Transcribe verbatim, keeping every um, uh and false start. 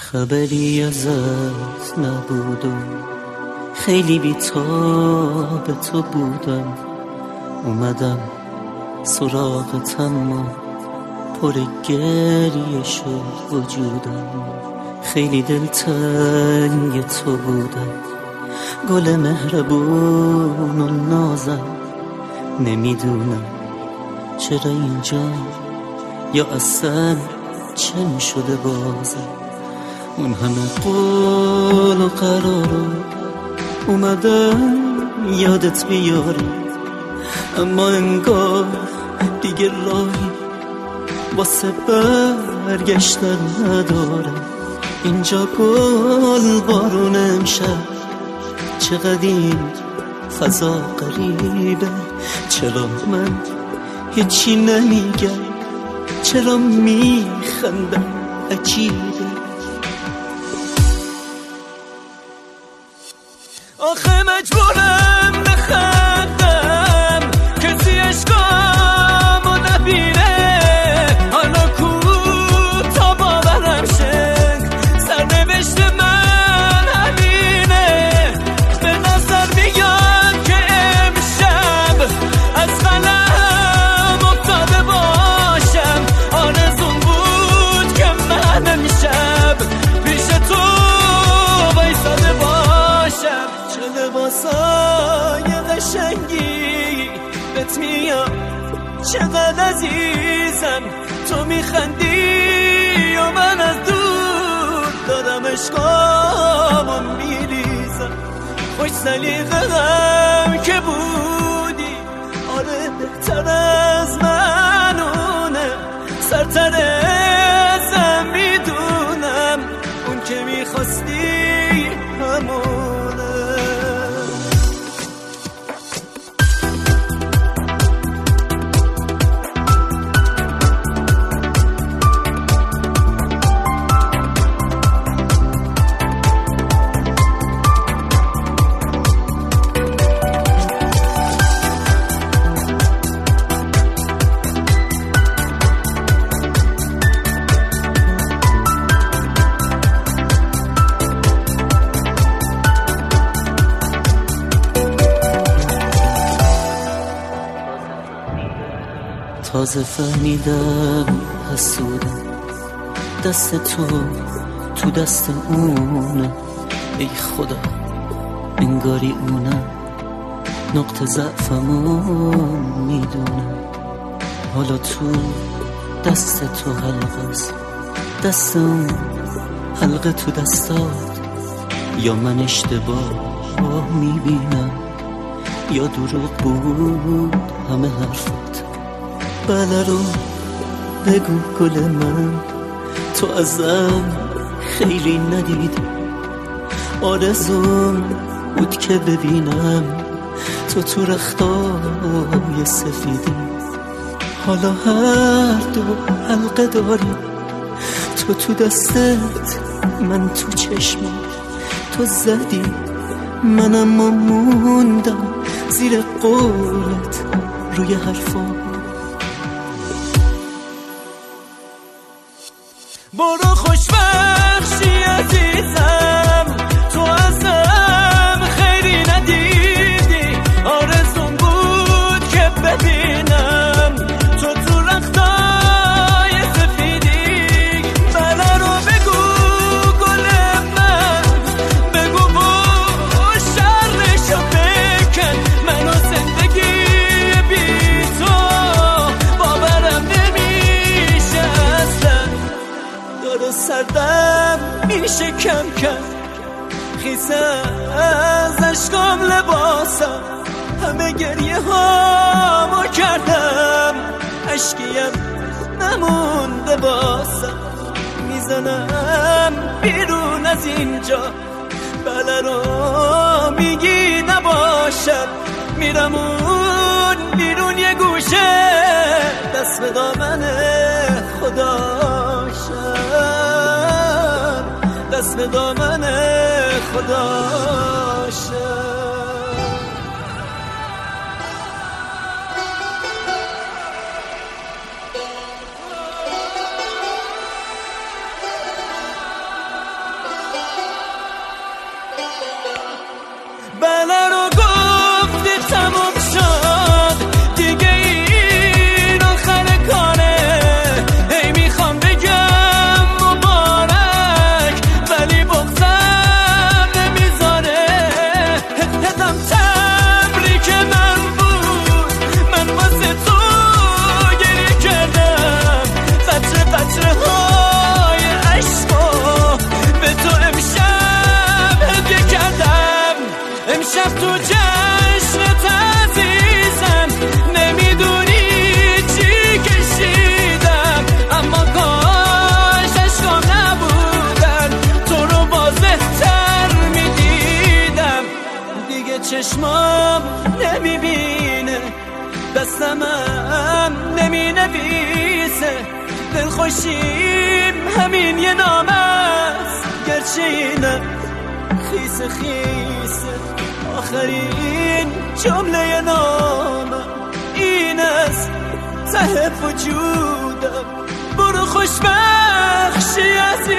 خبری ازت نبود و خیلی بی‌تاب تو بودم، اومدم سراغتم و پر گریه شد وجودم. خیلی دلتنگ تو بودم، گل مهربون و نازم. نمیدونم چرا اینجا یا اصلا چه می شده بازم. اون همه قول و قرارو اومدم یادت بیارم، اما انگار دیگه راهی واسه برگشتن ندارم. اینجا گل بارون امشب، چقدر این فضا غریبه. چرا من هیچی نمیگم، چرا میخندم عجیبه. آخه مجبورم بخندم کسی عشقامو نبینه. حالا کو تا باورم شد سرنوشت من همینه. به نظر میاد که امشب از قلم افتاده باشم. آرزون بود که من امشب پیش تو وایساده باشم. چه لباسای قشنگی بهت میاد، چقدر عزیزم تو میخندی و من از دور دارم عشقامو میریزم. خوش سلیقه‌ام که بودی، آره بهتر از منونه. سرتر ازم میدونم، اون که میخواستی همونه. تازه فهمیدم حسودم، دست تو تو دست اونه. ای خدا انگاری اونم نقطه ضعفمو میدونم. حالا تو دست تو حلقه است، دست اون حلقه تو دستات. یا من اشتباه میبینم یا دروغ بود همه حرفات. بله رو بگو گل من، تو ازم خیلی ندیدی. آرزوم بود که ببینم تو تو رختای سفیدی. حالا هر دو حلقه داری، تو تو دستت من تو چشمت. تو زدی منم موندم زیر قولت روی حرفات. برو خوشبخشی عزیزم، تو ازم خیری ندیدی. آرزون بود که ببینم تو تو رختای سفیدی. بله رو بگو گل من، بگو و شرشو بکن. منو زندگی بی تو باورم نمیشه اصلا. دارو سردم میشه کم کم، خیسه از عشقام لباسم. همه گریه هامو کردم، عشقیم نمونده باسم. میزنم بیرون از اینجا، بله رو میگی نباشد. میرم اون بیرون یه گوشه، دست به دامن خدا شد، دست به دامن خدا شد. چشمام نمیبینه، دستمم نمی نویسه، دلخوشیم همین یه نام است، گرچه اینه خیس خیسه. آخرین جمله نامم این است ته وجودم، برو خوشبخشی عزیزم.